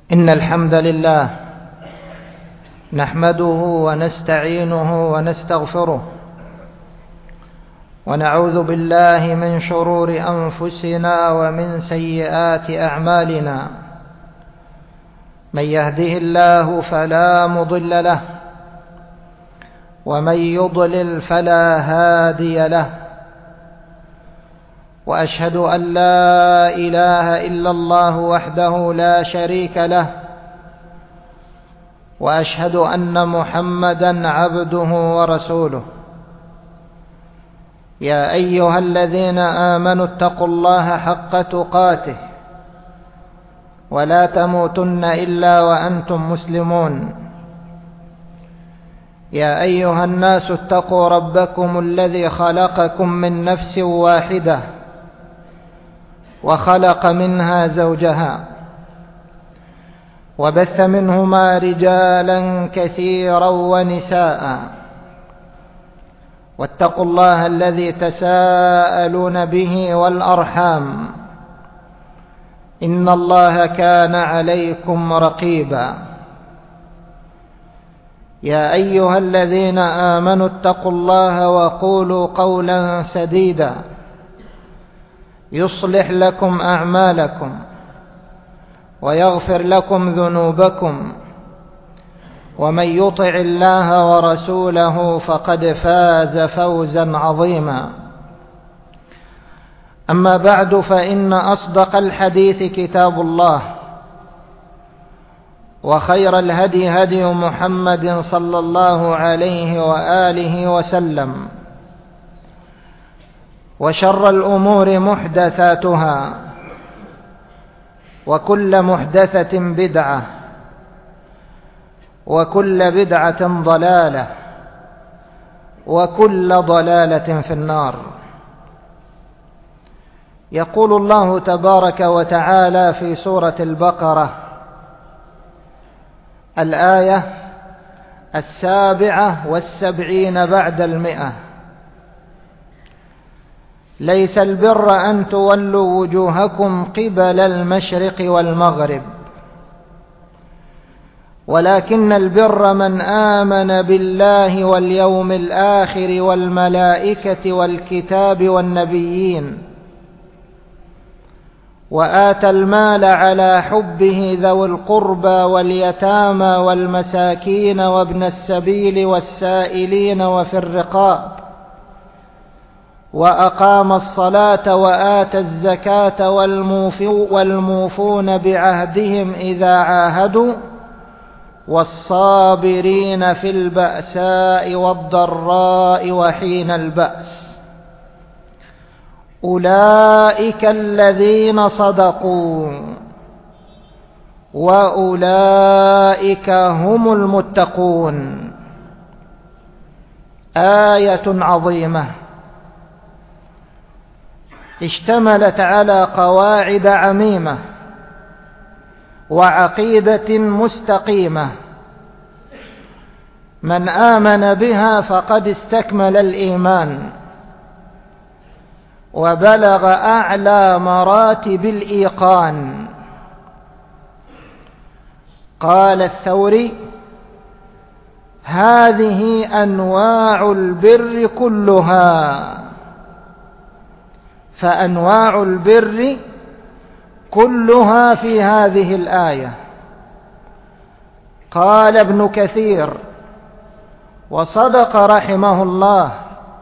إن الحمد لله نحمده ونستعينه ونستغفره ونعوذ بالله من شرور أنفسنا ومن سيئات أعمالنا. من يهده الله فلا مضل له ومن يضلل فلا هادي له، وأشهد أن لا إله إلا الله وحده لا شريك له، وأشهد أن محمدًا عبده ورسوله. يا أيها الذين آمنوا اتقوا الله حق تقاته ولا تموتن إلا وأنتم مسلمون. يا أيها الناس اتقوا ربكم الذي خلقكم من نفس واحدة وخلق منها زوجها وبث منهما رجالا كثيرا ونساء، واتقوا الله الذي تساءلون به والأرحام، إن الله كان عليكم رقيبا. يا أيها الذين آمنوا اتقوا الله وقولوا قولا سديدا يصلح لكم أعمالكم ويغفر لكم ذنوبكم، ومن يطع الله ورسوله فقد فاز فوزا عظيما. أما بعد، فإن أصدق الحديث كتاب الله، وخير الهدي هدي محمد صلى الله عليه وآله وسلم، وشر الأمور محدثاتها، وكل محدثة بدعة، وكل بدعة ضلالة، وكل ضلالة في النار. يقول الله تبارك وتعالى في سورة البقرة الآية 77 بعد 100: ليس البر أن تولوا وجوهكم قبل المشرق والمغرب، ولكن البر من آمن بالله واليوم الآخر والملائكة والكتاب والنبيين، وآتى المال على حبه ذوي القربى واليتامى والمساكين وابن السبيل والسائلين وفي الرقاب، وأقام الصلاة وآتى الزكاة والموفون بعهدهم إذا عاهدوا، والصابرين في البأساء والضراء وحين البأس، أولئك الذين صدقوا وأولئك هم المتقون. آية عظيمة اشتملت على قواعد عميمة وعقيدة مستقيمة، من آمن بها فقد استكمل الإيمان وبلغ أعلى مراتب الإيقان. قال الثوري: هذه أنواع البر كلها، فأنواع البر كلها في هذه الآية. قال ابن كثير: وصدق رحمه الله،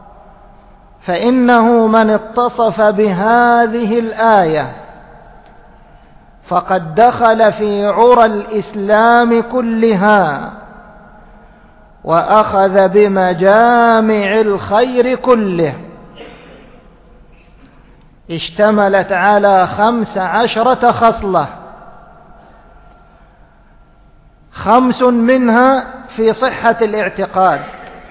فإنه من اتصف بهذه الآية فقد دخل في عرى الإسلام كلها وأخذ بمجامع الخير كله. اشتملت على 15 خصلة، 5 منها في صحة الاعتقاد،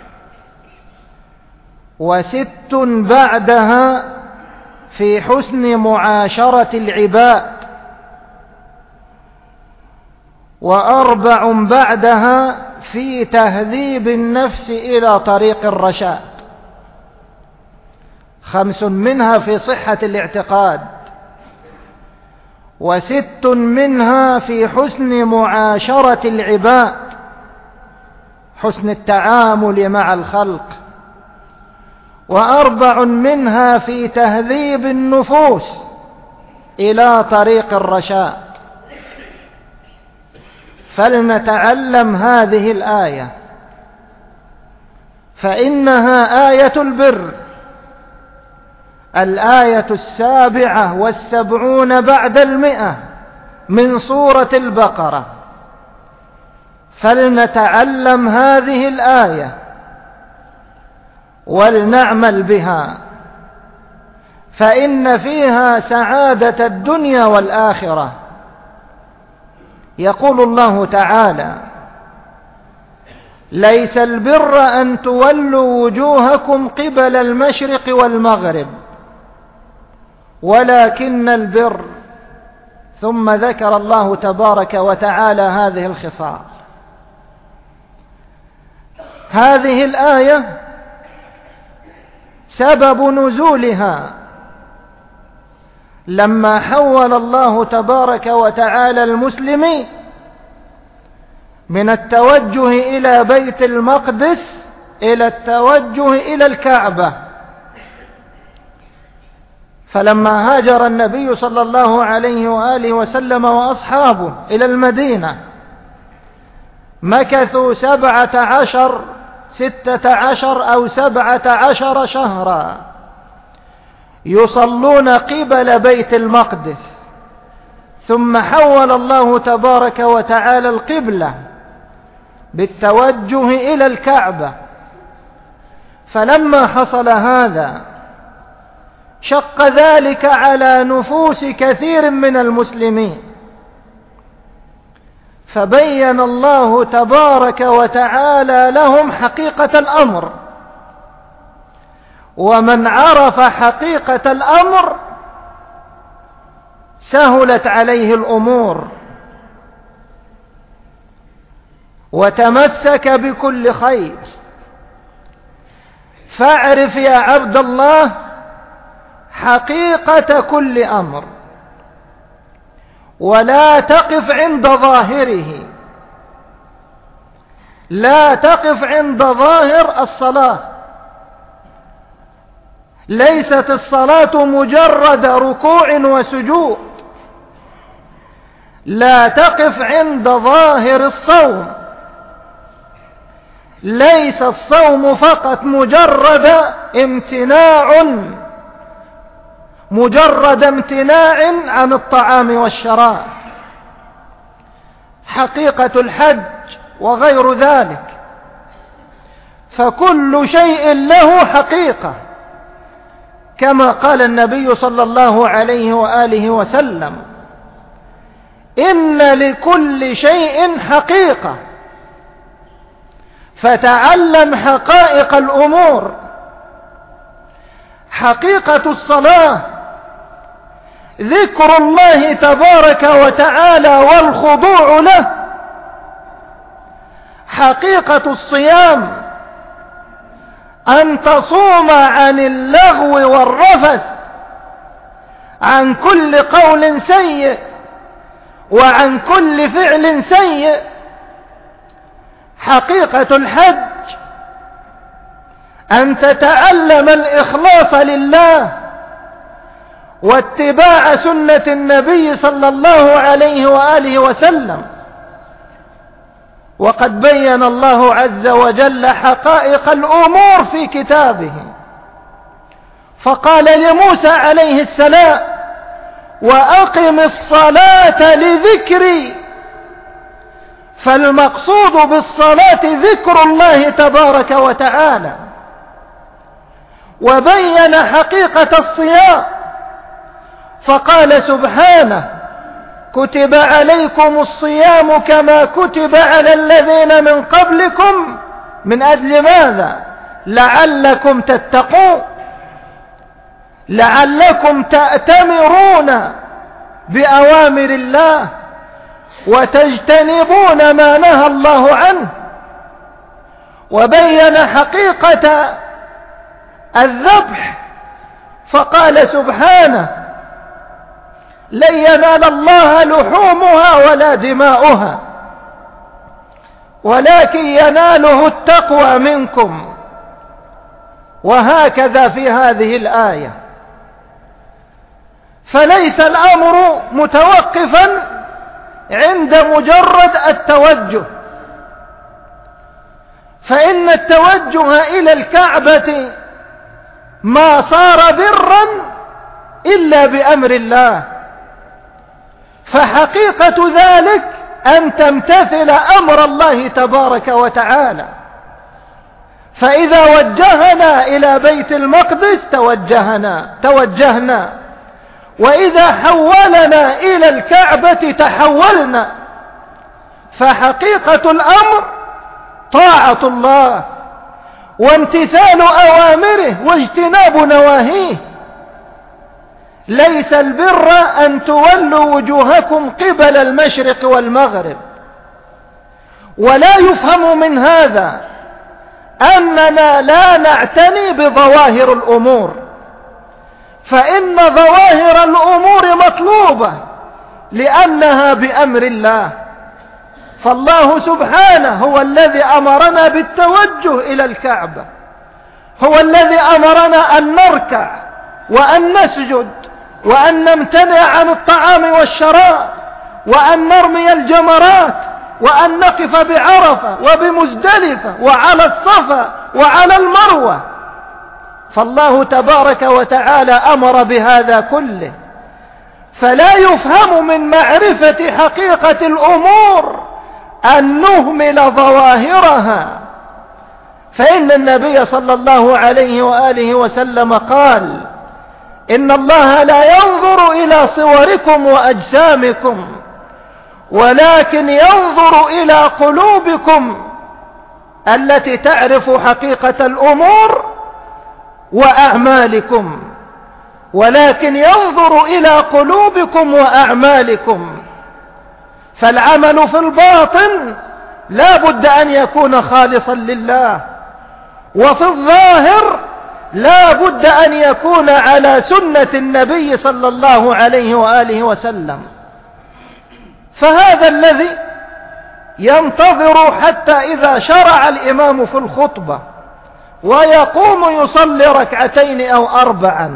و6 بعدها في حسن معاشرة العباد، و4 بعدها في تهذيب النفس إلى طريق الرشاد. 5 منها في صحة الاعتقاد، و6 منها في حسن معاشرة العباد، حسن التعامل مع الخلق، و4 منها في تهذيب النفوس إلى طريق الرشاد. فلنتعلم هذه الآية، فإنها آية البر، الآية 77 بعد 100 من سورة البقرة. فلنتعلم هذه الآية ولنعمل بها، فإن فيها سعادة الدنيا والآخرة. يقول الله تعالى: ليس البر أن تولوا وجوهكم قبل المشرق والمغرب ولكن البر، ثم ذكر الله تبارك وتعالى هذه الخصال. هذه الآية سبب نزولها لما حول الله تبارك وتعالى المسلمين من التوجه إلى بيت المقدس إلى التوجه إلى الكعبة. فلما هاجر النبي صلى الله عليه وآله وسلم وأصحابه إلى المدينة مكثوا 16 أو 17 شهرا يصلون قبل بيت المقدس، ثم حول الله تبارك وتعالى القبلة بالتوجه إلى الكعبة. فلما حصل هذا شق ذلك على نفوس كثير من المسلمين، فبين الله تبارك وتعالى لهم حقيقة الأمر، ومن عرف حقيقة الأمر سهلت عليه الأمور وتمسك بكل خير. فاعرف يا عبد الله حقيقة كل أمر، ولا تقف عند ظاهره. لا تقف عند ظاهر الصلاة. ليست الصلاة مجرد ركوع وسجود. لا تقف عند ظاهر الصوم. ليس الصوم فقط مجرد امتناع عن الطعام والشراب. حقيقة الحج وغير ذلك، فكل شيء له حقيقة، كما قال النبي صلى الله عليه وآله وسلم: إن لكل شيء حقيقة، فتعلم حقائق الأمور. حقيقة الصلاة ذكر الله تبارك وتعالى والخضوع له. حقيقة الصيام أن تصوم عن اللغو والرفث، عن كل قول سيء وعن كل فعل سيء. حقيقة الحج أن تتعلم الإخلاص لله واتباع سنة النبي صلى الله عليه وآله وسلم. وقد بين الله عز وجل حقائق الأمور في كتابه، فقال لموسى عليه السلام: وأقم الصلاة لذكري. فالمقصود بالصلاة ذكر الله تبارك وتعالى. وبين حقيقة الصيام فقال سبحانه: كتب عليكم الصيام كما كتب على الذين من قبلكم. من أجل ماذا؟ لعلكم تتقون، لعلكم تأتمرون بأوامر الله وتجتنبون ما نهى الله عنه. وبين حقيقة الذبح فقال سبحانه: لن ينال الله لحومها ولا دماؤها، ولكن يناله التقوى منكم. وهكذا في هذه الآية، فليس الأمر متوقفا عند مجرد التوجه، فإن التوجه إلى الكعبة ما صار برا إلا بأمر الله، فحقيقة ذلك أن تمتثل أمر الله تبارك وتعالى. فإذا وجهنا إلى بيت المقدس توجهنا، وإذا حولنا إلى الكعبة تحولنا. فحقيقة الأمر طاعة الله وامتثال أوامره واجتناب نواهيه. ليس البر أن تولوا وجوهكم قبل المشرق والمغرب. ولا يفهم من هذا أننا لا نعتني بظواهر الأمور، فإن ظواهر الأمور مطلوبة لأنها بأمر الله. فالله سبحانه هو الذي أمرنا بالتوجه إلى الكعبة، هو الذي أمرنا أن نركع وأن نسجد وأن نمتنع عن الطعام والشراب وأن نرمي الجمرات وأن نقف بعرفة وبمزدلفة وعلى الصفا وعلى المروة. فالله تبارك وتعالى أمر بهذا كله. فلا يفهم من معرفة حقيقة الأمور أن نهمل ظواهرها، فإن النبي صلى الله عليه وآله وسلم قال: إن الله لا ينظر إلى صوركم وأجسامكم، ولكن ينظر إلى قلوبكم التي تعرف حقيقة الأمور وأعمالكم، ولكن ينظر إلى قلوبكم وأعمالكم. فالعمل في الباطن لا بد أن يكون خالصا لله، وفي الظاهر لا بد أن يكون على سنة النبي صلى الله عليه وآله وسلم. فهذا الذي ينتظر حتى إذا شرع الإمام في الخطبة ويقوم يصلي ركعتين أو 4،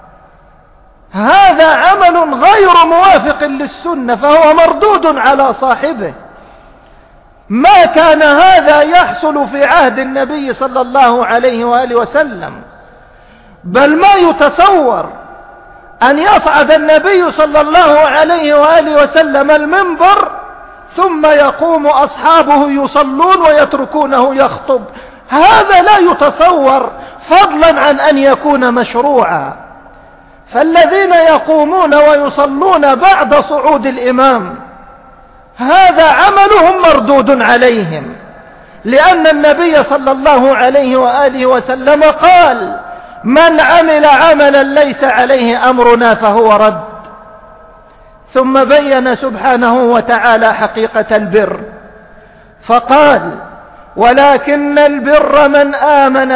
هذا عمل غير موافق للسنة، فهو مردود على صاحبه. ما كان هذا يحصل في عهد النبي صلى الله عليه وآله وسلم، بل ما يتصور أن يصعد النبي صلى الله عليه وآله وسلم المنبر ثم يقوم أصحابه يصلون ويتركونه يخطب. هذا لا يتصور، فضلا عن أن يكون مشروعا. فالذين يقومون ويصلون بعد صعود الإمام هذا عملهم مردود عليهم، لأن النبي صلى الله عليه وآله وسلم قال: من عمل عملا ليس عليه أمرنا فهو رد. ثم بين سبحانه وتعالى حقيقة البر فقال: ولكن البر من آمن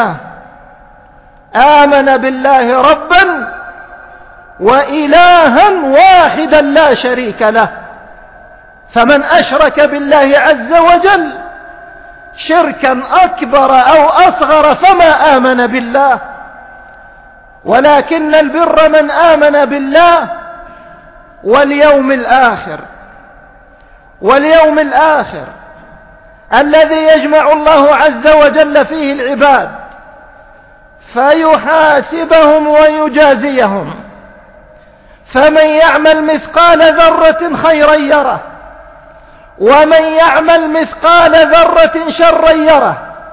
بالله ربا وإلها واحدا لا شريك له. فمن أشرك بالله عز وجل شركا أكبر أو أصغر فما آمن بالله. ولكن البر من آمن بالله واليوم الآخر الذي يجمع الله عز وجل فيه العباد فيحاسبهم ويجازيهم. فمن يعمل مثقال ذرة خيرا يره، ومن يعمل مثقال ذرة شرا يره.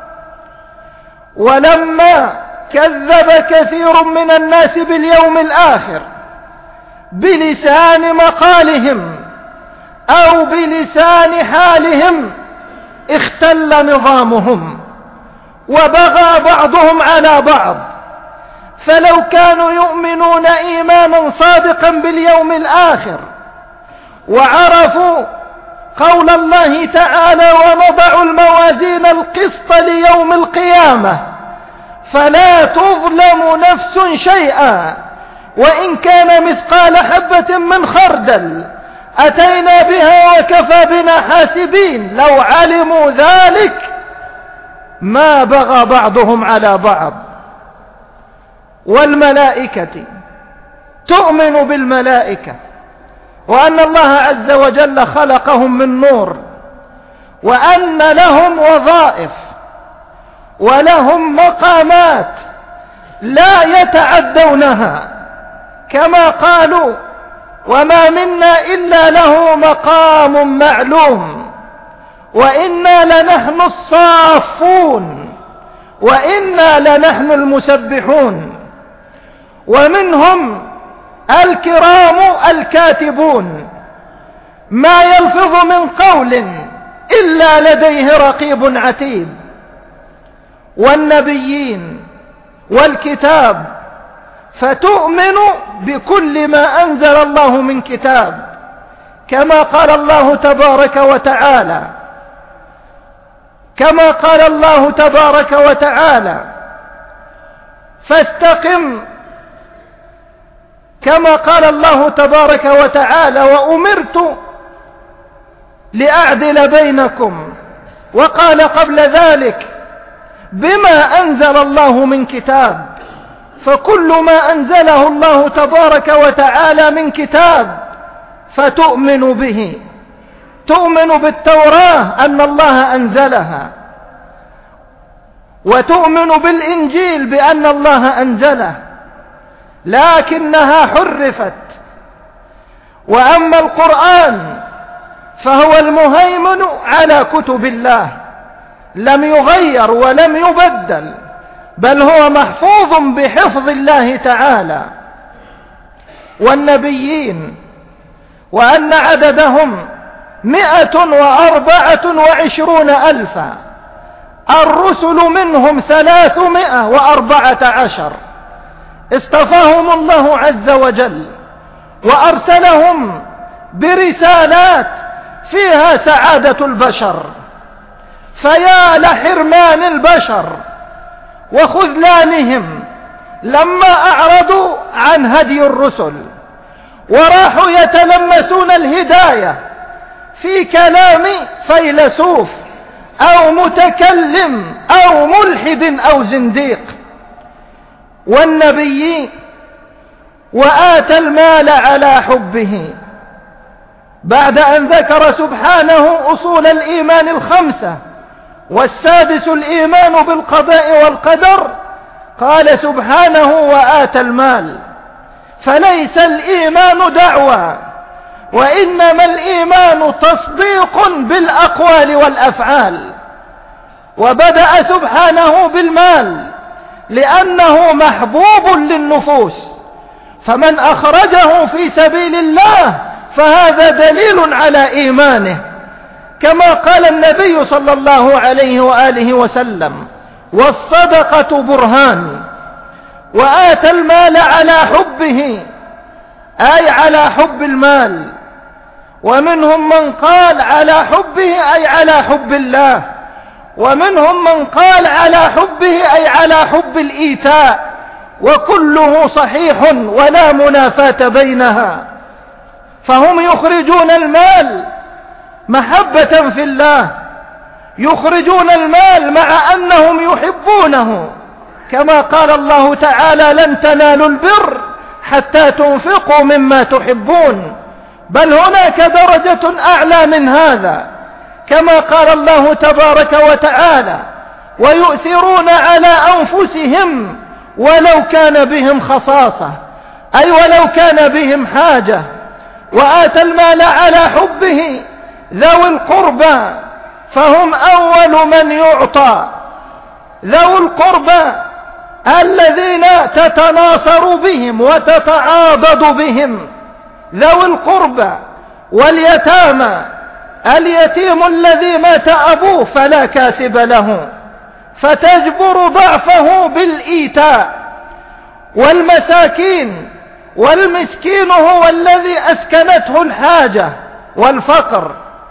ولما كذب كثير من الناس باليوم الآخر بلسان مقالهم أو بلسان حالهم اختل نظامهم وبغى بعضهم على بعض. فلو كانوا يؤمنون إيمانا صادقا باليوم الآخر وعرفوا قول الله تعالى: ونضع الموازين القسط ليوم القيامة فلا تظلم نفس شيئا وإن كان مثقال حبة من خردل أتينا بها وكفى بنا حاسبين. لو علموا ذلك ما بغى بعضهم على بعض. والملائكة، تؤمن بالملائكة وأن الله عز وجل خلقهم من نور، وأن لهم وظائف ولهم مقامات لا يتعدونها، كما قالوا وما منا إلا له مقام معلوم، وإنا لنحن الصافون، وإنا لنحن المسبحون. ومنهم الكرام الكاتبون، ما يلفظ من قول إلا لديه رقيب عتيد. والنبيين والكتاب، فتؤمن بكل ما أنزل الله من كتاب، كما قال الله تبارك وتعالى فاستقم، كما قال الله تبارك وتعالى وأمرت لأعدل بينكم، وقال قبل ذلك بما أنزل الله من كتاب. فكل ما أنزله الله تبارك وتعالى من كتاب فتؤمن به. تؤمن بالتوراة أن الله أنزلها، وتؤمن بالإنجيل بأن الله أنزله، لكنها حرفت. وأما القرآن فهو المهيمن على كتب الله، لم يغير ولم يبدل، بل هو محفوظ بحفظ الله تعالى. والنبيين، وأن عددهم 124,000، الرسل منهم 314، اصطفاهم الله عز وجل وأرسلهم برسالات فيها سعادة البشر. فيا لحرمان البشر وخذلانهم لما أعرضوا عن هدي الرسل، وراحوا يتلمسون الهداية في كلام فيلسوف أو متكلم أو ملحد أو زنديق. والنبي وآتى المال على حبه، بعد أن ذكر سبحانه أصول الإيمان 5، والسادس الإيمان بالقضاء والقدر، قال سبحانه وآتى المال. فليس الإيمان دعوى، وإنما الإيمان تصديق بالأقوال والأفعال. وبدأ سبحانه بالمال لأنه محبوب للنفوس، فمن أخرجه في سبيل الله فهذا دليل على إيمانه، كما قال النبي صلى الله عليه وآله وسلم: والصدقة برهان. وآتى المال على حبه، أي على حب المال. ومنهم من قال على حبه أي على حب الله، ومنهم من قال على حبه أي على حب الإيتاء، وكله صحيح ولا منافاة بينها. فهم يخرجون المال محبة في الله، يخرجون المال مع أنهم يحبونه، كما قال الله تعالى: لن تنالوا البر حتى تنفقوا مما تحبون. بل هناك درجة أعلى من هذا، كما قال الله تبارك وتعالى: ويؤثرون على أنفسهم ولو كان بهم خصاصة، أي ولو كان بهم حاجة. وآتى المال على حبه ذوي القربى، فهم أول من يعطى. ذوي القربى الذين تتناصر بهم وتتعاضد بهم، ذوي القربى. واليتامى، اليتيم الذي مات أبوه فلا كاسب له، فتجبر ضعفه بالإيتاء. والمساكين، والمسكين هو الذي أسكنته الحاجة والفقر.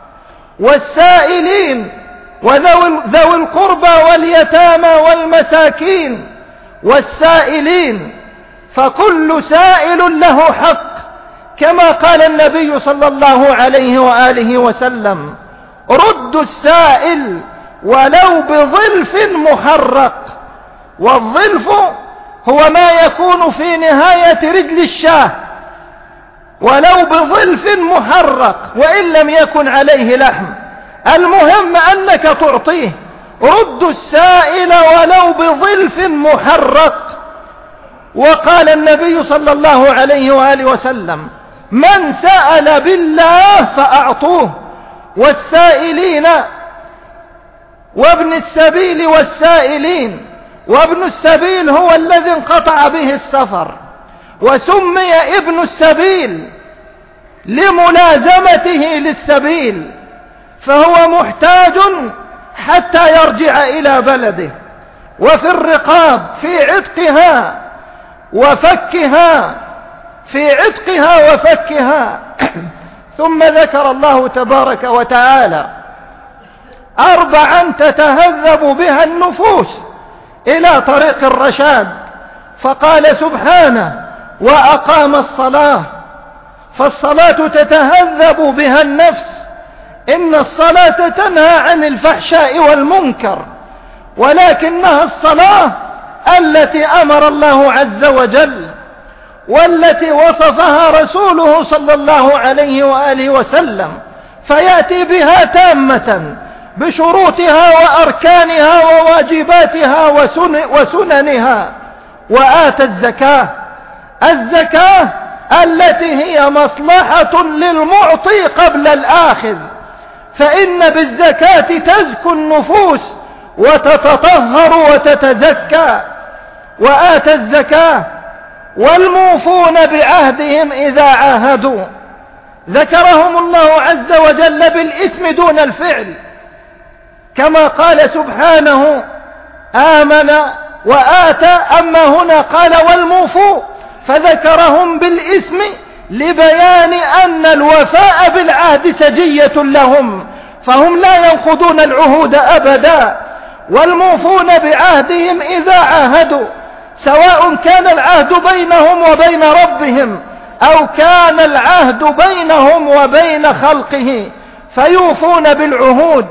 والسائلين، وذوي القربى واليتامى والمساكين والسائلين، فكل سائل له حق، كما قال النبي صلى الله عليه وآله وسلم: ردوا السائل ولو بظلف محرق. والظلف هو ما يكون في نهاية رجل الشاة، ولو بظلف محرق وإن لم يكن عليه لحم، المهم أنك تعطيه. ردوا السائل ولو بظلف محرق. وقال النبي صلى الله عليه وآله وسلم: من سأل بالله فأعطوه. والسائلين وابن السبيل والسائلين، وابن السبيل هو الذي انقطع به السفر، وسمي ابن السبيل لملازمته للسبيل، فهو محتاج حتى يرجع إلى بلده. وفي الرقاب في عتقها وفكها، في عتقها وفكها. ثم ذكر الله تبارك وتعالى 4 تتهذب بها النفوس إلى طريق الرشاد، فقال سبحانه: وأقام الصلاة. فالصلاة تتهذب بها النفس، إن الصلاة تنهى عن الفحشاء والمنكر، ولكنها الصلاة التي أمر الله عز وجل والتي وصفها رسوله صلى الله عليه وآله وسلم، فيأتي بها تامة بشروطها وأركانها وواجباتها وسننها. وآتى الزكاة، الزكاة التي هي مصلحة للمعطي قبل الآخذ، فإن بالزكاة تزكو النفوس وتتطهر وتتزكى. وآتى الزكاة والموفون بعهدهم إذا عاهدوا، ذكرهم الله عز وجل بالاسم دون الفعل، كما قال سبحانه: آمن وآتى. أما هنا قال والموفو، فذكرهم بالاسم لبيان أن الوفاء بالعهد سجية لهم، فهم لا ينقضون العهود أبدا. والموفون بعهدهم إذا عاهدوا، سواء كان العهد بينهم وبين ربهم أو كان العهد بينهم وبين خلقه، فيوفون بالعهود.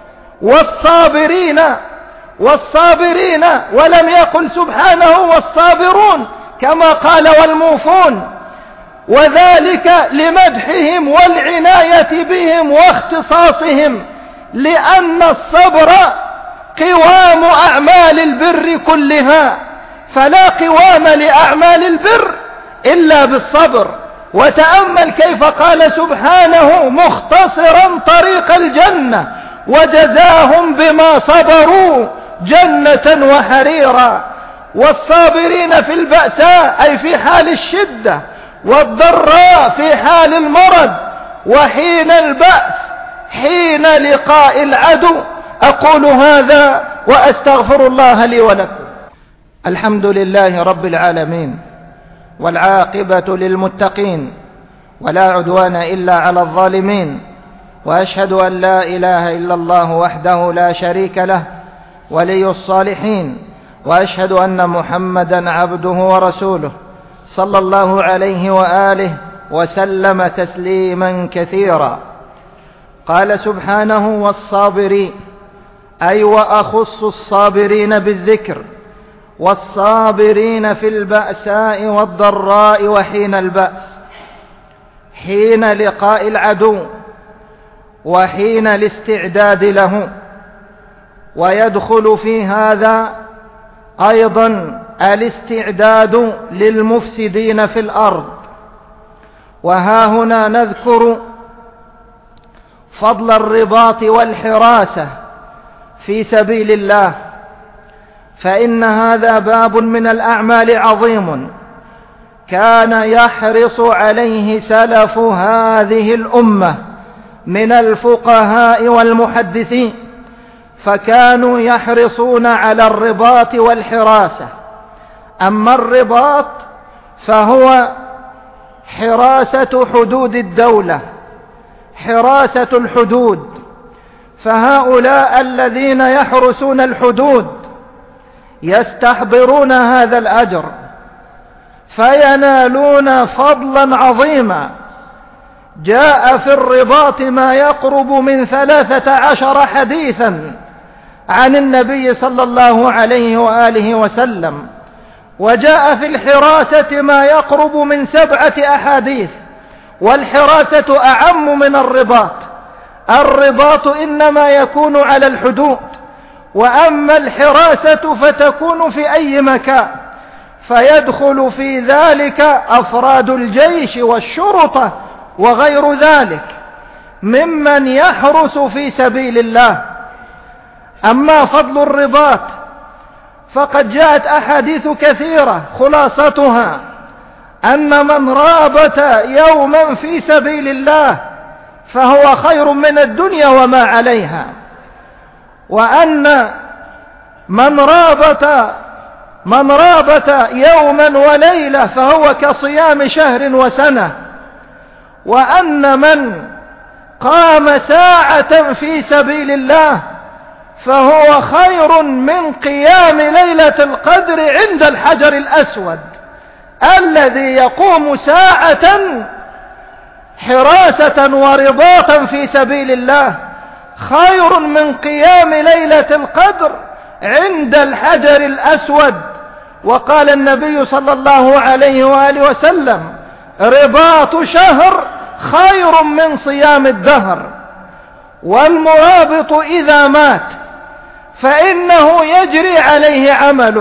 والصابرين ولم يقل سبحانه والصابرون كما قال والموفون، وذلك لمدحهم والعناية بهم واختصاصهم، لأن الصبر قوام أعمال البر كلها، فلا قوام لأعمال البر إلا بالصبر. وتأمل كيف قال سبحانه مختصرا طريق الجنة: وجزاهم بما صبروا جنة وحريرا. والصابرين في البأساء أي في حال الشدة، والضراء في حال المرض، وحين البأس حين لقاء العدو. أقول هذا وأستغفر الله لي ولكم. الحمد لله رب العالمين، والعاقبة للمتقين، ولا عدوان إلا على الظالمين. وأشهد أن لا إله إلا الله وحده لا شريك له ولي الصالحين، وأشهد أن محمدا عبده ورسوله صلى الله عليه وآله وسلم تسليما كثيرا. قال سبحانه: والصابرين، أي وأخص الصابرين بالذكر، والصابرين في البأساء والضراء وحين البأس، حين لقاء العدو وحين الاستعداد له. ويدخل في هذا أيضا الاستعداد للمفسدين في الأرض. وها هنا نذكر فضل الرباط والحراسة في سبيل الله، فإن هذا باب من الأعمال عظيم كان يحرص عليه سلف هذه الأمة من الفقهاء والمحدثين، فكانوا يحرصون على الرباط والحراسة. أما الرباط فهو حراسة حدود الدولة، حراسة الحدود، فهؤلاء الذين يحرسون الحدود يستحضرون هذا الأجر، فينالون فضلا عظيما. جاء في الرباط ما يقرب من 13 حديثا عن النبي صلى الله عليه وآله وسلم، وجاء في الحراسة ما يقرب من 7 أحاديث، والحراسة أعم من الرباط. الرباط إنما يكون على الحدود، وأما الحراسة فتكون في أي مكان، فيدخل في ذلك أفراد الجيش والشرطة وغير ذلك ممن يحرس في سبيل الله. أما فضل الرباط فقد جاءت أحاديث كثيرة، خلاصتها أن من رابط يوما في سبيل الله فهو خير من الدنيا وما عليها، وأن من رابط يوما وليلة فهو كصيام شهر وسنة، وأن من قام ساعة في سبيل الله فهو خير من قيام ليلة القدر عند الحجر الأسود. الذي يقوم ساعة حراسة ورباطا في سبيل الله خير من قيام ليلة القدر عند الحجر الأسود. وقال النبي صلى الله عليه وآله وسلم: رباط شهر خير من صيام الدهر. والمرابط إذا مات فإنه يجري عليه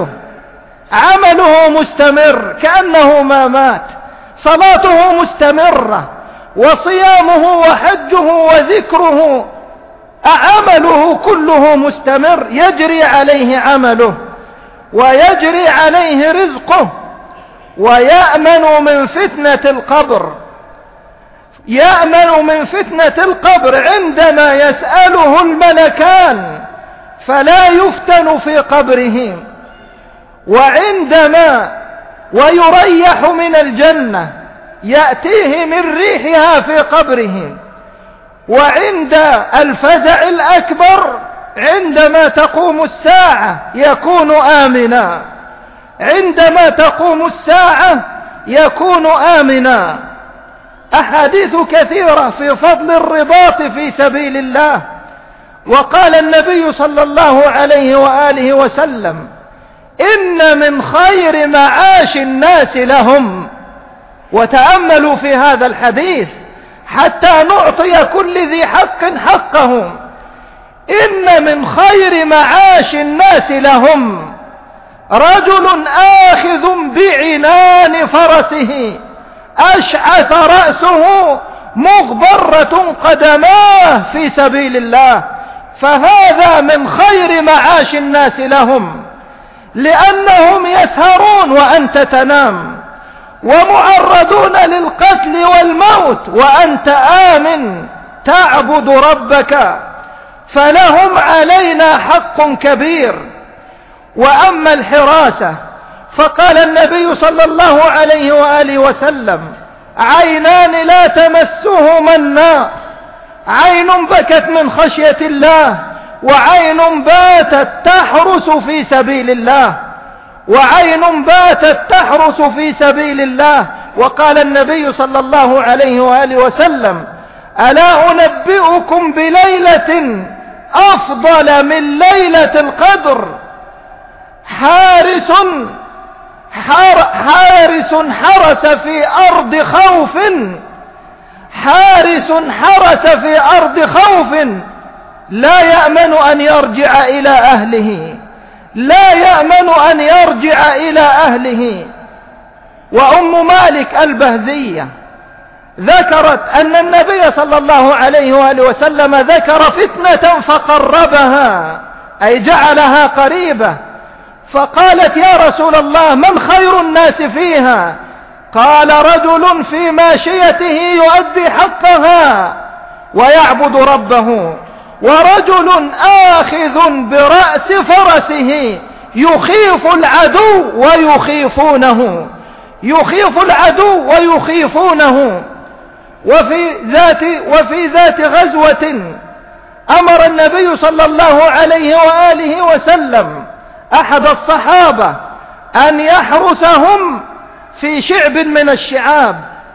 عمله مستمر كأنه ما مات، صلاته مستمرة، وصيامه وحجه وذكره عمله كله مستمر، يجري عليه عمله ويجري عليه رزقه، ويأمن من فتنة القبر. يأمن من فتنة القبر عندما يسأله الملكان فلا يفتن في قبره، ويريح من الجنة يأتيه من ريحها في قبره. وعند الفزع الأكبر عندما تقوم الساعة يكون آمنا، عندما تقوم الساعة يكون آمنا. أحاديث كثيرة في فضل الرباط في سبيل الله. وقال النبي صلى الله عليه وآله وسلم: إن من خير معاش الناس لهم. وتأملوا في هذا الحديث حتى نعطي كل ذي حق حقه. إن من خير معاش الناس لهم رجل آخذ بعنان فرسه أشعث رأسه مغبرة قدماه في سبيل الله، فهذا من خير معاش الناس لهم، لأنهم يسهرون وأنت تنام، ومعرضون للقتل والموت وأنت آمن تعبد ربك، فلهم علينا حق كبير. وأما الحراسة فقال النبي صلى الله عليه وآله وسلم: عينان لا تمسهما النار، عين بكت من خشية الله، وعين باتت تحرس في سبيل الله، وعين باتت تحرس في سبيل الله. وقال النبي صلى الله عليه وآله وسلم: ألا أنبئكم بليلة أفضل من ليلة القدر؟ حارس حرس في أرض خوف، حارس حرس في أرض خوف لا يأمن أن يرجع إلى أهله، لا يأمن أن يرجع إلى أهله. وأم مالك البهزية ذكرت أن النبي صلى الله عليه وآله وسلم ذكر فتنة فقربها، أي جعلها قريبة، فقالت: يا رسول الله، من خير الناس فيها؟ قال: رجل في ماشيته يؤدي حقها ويعبد ربه، ورجل آخذ برأس فرسه يخيف العدو ويخيفونه، يخيف العدو ويخيفونه. وفي ذات غزوة أمر النبي صلى الله عليه وآله وسلم أحد الصحابة أن يحرسهم في شعب من الشعاب.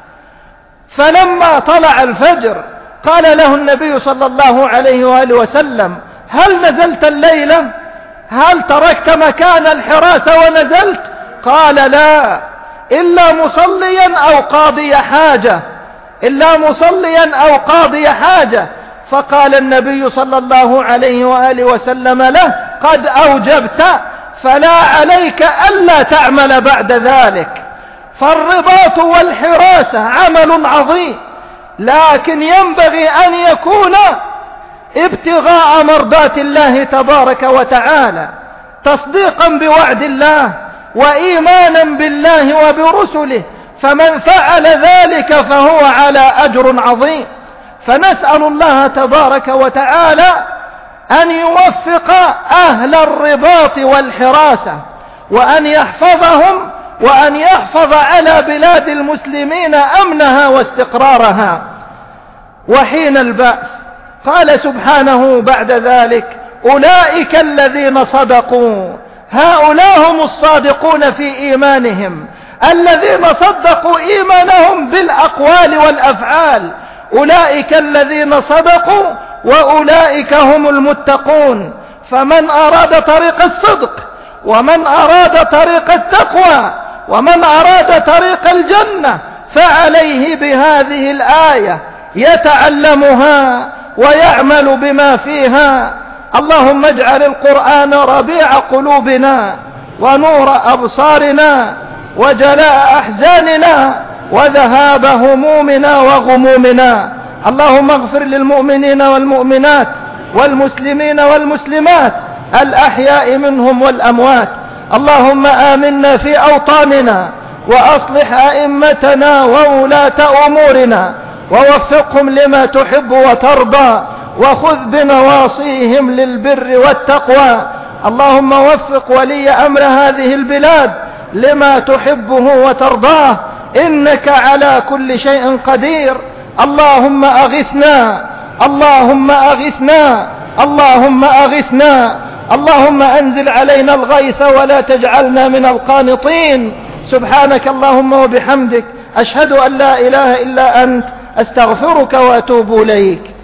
فلما طلع الفجر قال له النبي صلى الله عليه وآله وسلم: هل نزلت الليلة؟ هل تركت مكان الحراسة ونزلت؟ قال: لا، إلا مصليا أو قاضي حاجة، إلا مصليا أو قاضي حاجة. فقال النبي صلى الله عليه وآله وسلم له: قد أوجبت، فلا عليك ألا تعمل بعد ذلك. فالرباط والحراسة عمل عظيم، لكن ينبغي أن يكون ابتغاء مرضات الله تبارك وتعالى، تصديقا بوعد الله وإيمانا بالله وبرسله، فمن فعل ذلك فهو على أجر عظيم. فنسأل الله تبارك وتعالى أن يوفق أهل الرباط والحراسة، وأن يحفظهم، وأن يحفظ على بلاد المسلمين أمنها واستقرارها. وحين البأس قال سبحانه بعد ذلك: أولئك الذين صدقوا، هؤلاء هم الصادقون في إيمانهم، الذين صدقوا إيمانهم بالأقوال والأفعال. أولئك الذين صدقوا وأولئك هم المتقون. فمن أراد طريق الصدق، ومن أراد طريق التقوى، ومن أراد طريق الجنة، فعليه بهذه الآية، يتعلمها ويعمل بما فيها. اللهم اجعل القرآن ربيع قلوبنا ونور أبصارنا وجلاء أحزاننا وذهاب همومنا وغمومنا. اللهم اغفر للمؤمنين والمؤمنات والمسلمين والمسلمات الأحياء منهم والأموات. اللهم آمنا في أوطاننا، وأصلح أئمتنا وولاة أمورنا، ووفقهم لما تحب وترضى، وخذ بنواصيهم للبر والتقوى. اللهم وفق ولي أمر هذه البلاد لما تحبه وترضاه، إنك على كل شيء قدير. اللهم أغثنا، اللهم أغثنا، اللهم أغثنا. اللهم أنزل علينا الغيث ولا تجعلنا من القانطين. سبحانك اللهم وبحمدك، أشهد أن لا إله إلا أنت، أستغفرك وأتوب إليك.